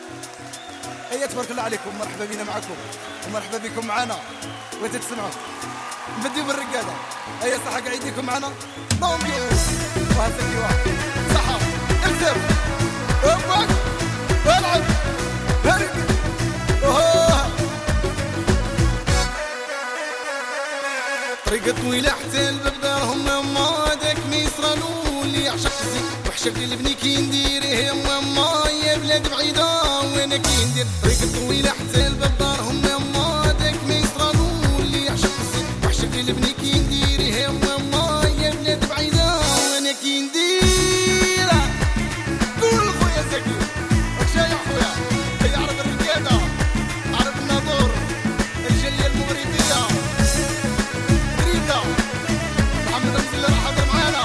هيا تبارك الله عليكم، مرحبا بنا معكم ومرحبا بكم معنا وتتسمعوا نبديو بالرقاده. هيا صحه قاعدينكم معنا بومبيوس وهسكيوا صحه اكسب امك والعب هرق طريقة طويلة حتى الباب دارهم ماما داك ميسرانو اللي يعشق الزين وحشق البني كي ندير يا ماما يا بلاد بعيدة وانا كي ندير طريقة طويلة حتى الباب دارهم ماما داك ميسرانو اللي يعشق الزين وحشق البني كي ندير يا ماما يا بلاد بعيدة وانا كي ندير. قول خويا زكي راك شايع خويا هيا عرض الرقادة عرض الناظور الجالية المغربية محمد رمزي اللي راح حضر معانا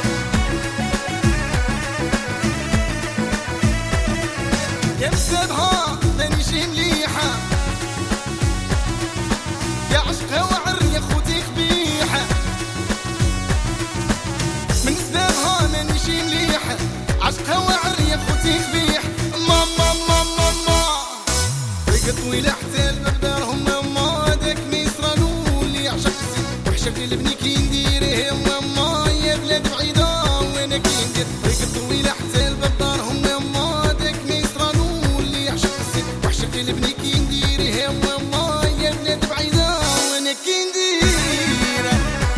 يا مسابها مانيش مليحة يا عشقها وعر يا خوتي قبيحة من سبابها مانيش مليحة عشقها وعر يا خوتي قبيح ماما ماما ماما طريقة طويلة حتى الباب دارهم ماما داك ميسرانو اللي يعشق الزين وحشق البني كي ندير يا ماما يا بلاد بعيدة وانا كي ندير طريقة طويلة حتى الباب دارهم ماما داك ميسرانو اللي يعشق الزين وحشق البني كي ندير يا ماما يا بلاد بعيدة وانا كي ندير.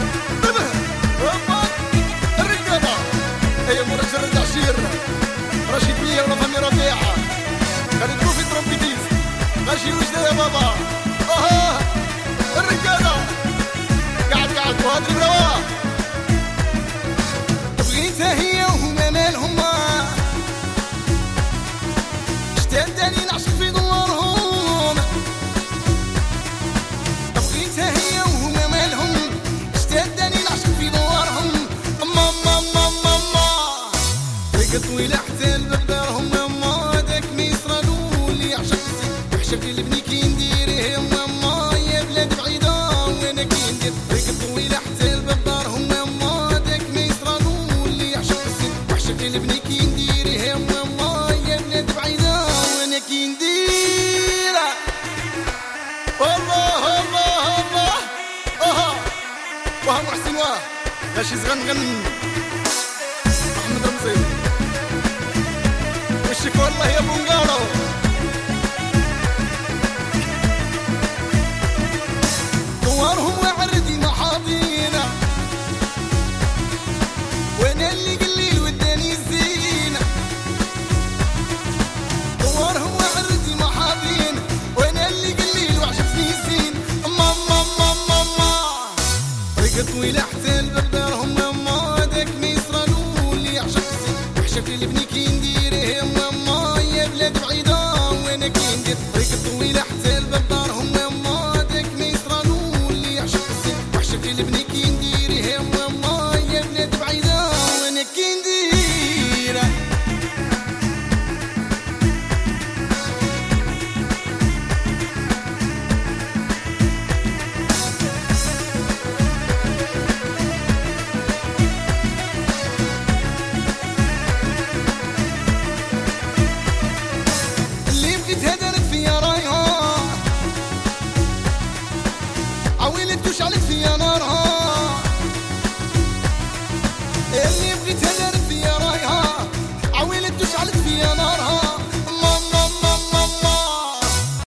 هوبا الرقابة هيا مرجل رجع شير رشيد بيا ولا فمي ربيعة خلي تروفي ترومبيتيز ماشي وجدة يا بابا الرقابة قاعد وهادري بروا بغيتها هي وهما مالهما اشتداني نعشق في دوارهم بغيتها هي وهما مالهم اشتداني نعشق في دوارهم ماما ماما ماما طريقة طويلة حتى الباب دارهم ماما داك ميسرانو اللي يعشق الزين وحشق البني كي ندير يا ماما يا بلاد بعيدة وانا كي ندير طريقة طويلة حتى الباب دارهم ماما داك ميسرانو اللي يعشق الزين وحشق البني كي ندير يا ماما يا بلاد بعيدة وانا كي ندير. الله الله الله وها محسن واه غاشي زغنغن